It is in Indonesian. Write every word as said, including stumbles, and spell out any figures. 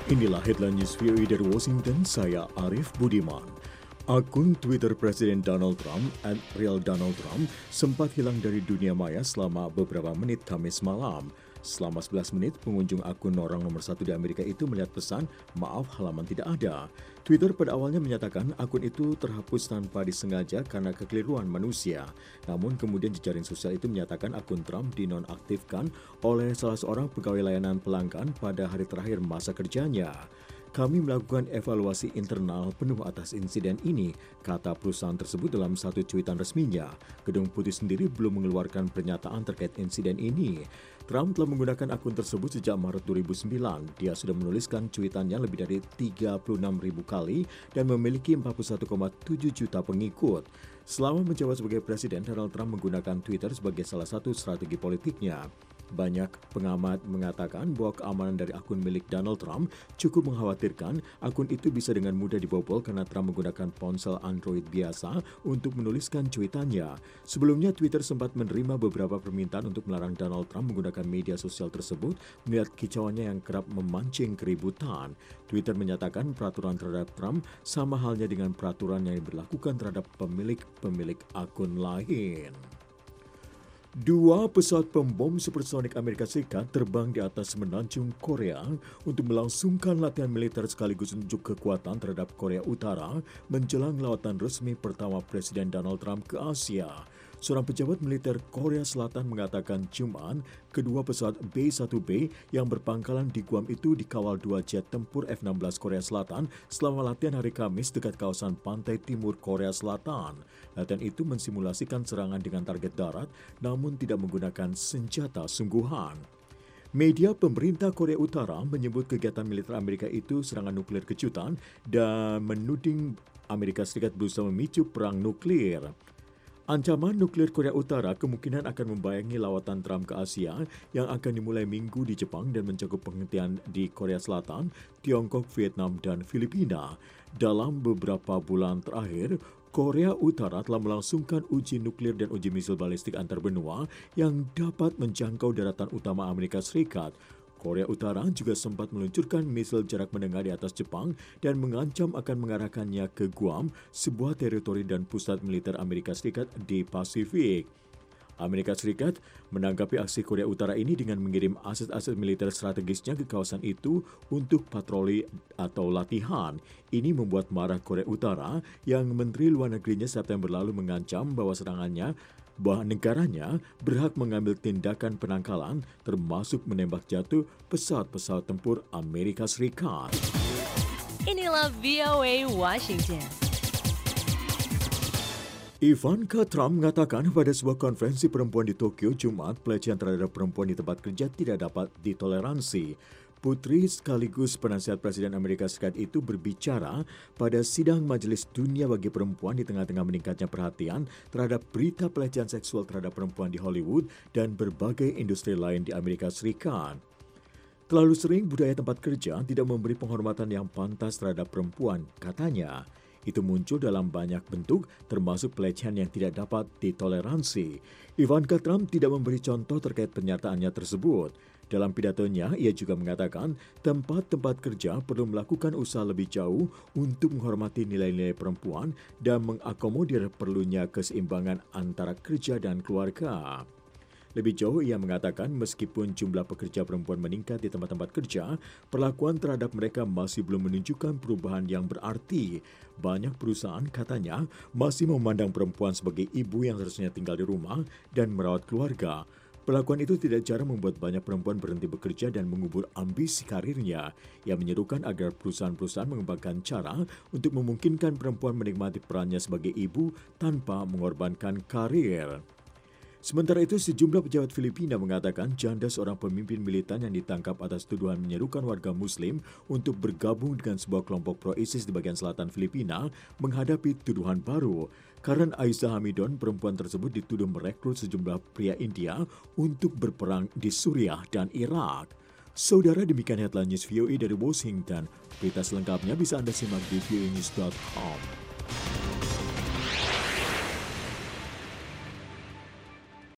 Inilah headline news V O A dari Washington, saya Arif Budiman. Akun Twitter Presiden Donald Trump, at real Donald Trump, sempat hilang dari dunia maya selama beberapa menit Kamis malam. Selama sebelas menit, pengunjung akun orang nomor satu di Amerika itu melihat pesan, maaf halaman tidak ada. Twitter pada awalnya menyatakan akun itu terhapus tanpa disengaja karena kekeliruan manusia. Namun kemudian jejaring sosial itu menyatakan akun Trump dinonaktifkan oleh salah seorang pegawai layanan pelanggan pada hari terakhir masa kerjanya. Kami melakukan evaluasi internal penuh atas insiden ini, kata perusahaan tersebut dalam satu cuitan resminya. Gedung Putih sendiri belum mengeluarkan pernyataan terkait insiden ini. Trump telah menggunakan akun tersebut sejak Maret dua ribu sembilan. Dia sudah menuliskan cuitannya lebih dari tiga puluh enam ribu kali dan memiliki empat puluh satu koma tujuh juta pengikut. Selama menjabat sebagai presiden, Donald Trump menggunakan Twitter sebagai salah satu strategi politiknya. Banyak pengamat mengatakan bahwa keamanan dari akun milik Donald Trump cukup mengkhawatirkan. Akun itu bisa dengan mudah dibobol karena Trump menggunakan ponsel Android biasa untuk menuliskan cuitannya. Sebelumnya, Twitter sempat menerima beberapa permintaan untuk melarang Donald Trump menggunakan media sosial tersebut melihat kicauannya yang kerap memancing keributan. Twitter menyatakan peraturan terhadap Trump sama halnya dengan peraturan yang diberlakukan terhadap pemilik-pemilik akun lain. Dua pesawat pembom supersonik Amerika Serikat terbang di atas semenanjung Korea untuk melangsungkan latihan militer sekaligus unjuk kekuatan terhadap Korea Utara menjelang lawatan resmi pertama Presiden Donald Trump ke Asia. Seorang pejabat militer Korea Selatan mengatakan Jumat kedua pesawat B satu B yang berpangkalan di Guam itu dikawal dua jet tempur F enam belas Korea Selatan selama latihan hari Kamis dekat kawasan pantai timur Korea Selatan. Latihan itu mensimulasikan serangan dengan target darat namun tidak menggunakan senjata sungguhan. Media pemerintah Korea Utara menyebut kegiatan militer Amerika itu serangan nuklir kejutan dan menuding Amerika Serikat berusaha memicu perang nuklir. Ancaman nuklir Korea Utara kemungkinan akan membayangi lawatan Trump ke Asia yang akan dimulai minggu di Jepang dan mencakup penghentian di Korea Selatan, Tiongkok, Vietnam, dan Filipina. Dalam beberapa bulan terakhir, Korea Utara telah melangsungkan uji nuklir dan uji misil balistik antar benua yang dapat menjangkau daratan utama Amerika Serikat. Korea Utara juga sempat meluncurkan misil jarak menengah di atas Jepang dan mengancam akan mengarahkannya ke Guam, sebuah teritori dan pusat militer Amerika Serikat di Pasifik. Amerika Serikat menanggapi aksi Korea Utara ini dengan mengirim aset-aset militer strategisnya ke kawasan itu untuk patroli atau latihan. Ini membuat marah Korea Utara yang Menteri Luar Negerinya September lalu mengancam bahwa serangannya bahwa negaranya berhak mengambil tindakan penangkalan termasuk menembak jatuh pesawat-pesawat tempur Amerika Serikat. Inilah V O A Washington. Ivanka Trump mengatakan pada sebuah konferensi perempuan di Tokyo Jumat, pelecehan terhadap perempuan di tempat kerja tidak dapat ditoleransi. Putri sekaligus penasihat Presiden Amerika Serikat itu berbicara pada sidang Majelis Dunia bagi Perempuan di tengah-tengah meningkatnya perhatian terhadap berita pelecehan seksual terhadap perempuan di Hollywood dan berbagai industri lain di Amerika Serikat. Terlalu sering budaya tempat kerja tidak memberi penghormatan yang pantas terhadap perempuan, katanya. Itu muncul dalam banyak bentuk, termasuk pelecehan yang tidak dapat ditoleransi. Ivanka Trump tidak memberi contoh terkait pernyataannya tersebut. Dalam pidatonya, ia juga mengatakan tempat-tempat kerja perlu melakukan usaha lebih jauh untuk menghormati nilai-nilai perempuan dan mengakomodir perlunya keseimbangan antara kerja dan keluarga. Lebih jauh, ia mengatakan meskipun jumlah pekerja perempuan meningkat di tempat-tempat kerja, perlakuan terhadap mereka masih belum menunjukkan perubahan yang berarti. Banyak perusahaan, katanya, masih memandang perempuan sebagai ibu yang seharusnya tinggal di rumah dan merawat keluarga. Perlakuan itu tidak jarang membuat banyak perempuan berhenti bekerja dan mengubur ambisi karirnya. Ia menyerukan agar perusahaan-perusahaan mengembangkan cara untuk memungkinkan perempuan menikmati perannya sebagai ibu tanpa mengorbankan karir. Sementara itu, sejumlah pejabat Filipina mengatakan janda seorang pemimpin militan yang ditangkap atas tuduhan menyerukan warga Muslim untuk bergabung dengan sebuah kelompok pro-ISIS di bagian selatan Filipina menghadapi tuduhan baru. Karen Aiza Hamidon, perempuan tersebut dituduh merekrut sejumlah pria India untuk berperang di Suriah dan Irak. Saudara, demikian headline news V O A dari Washington. Berita selengkapnya bisa Anda simak di v o a news dot com.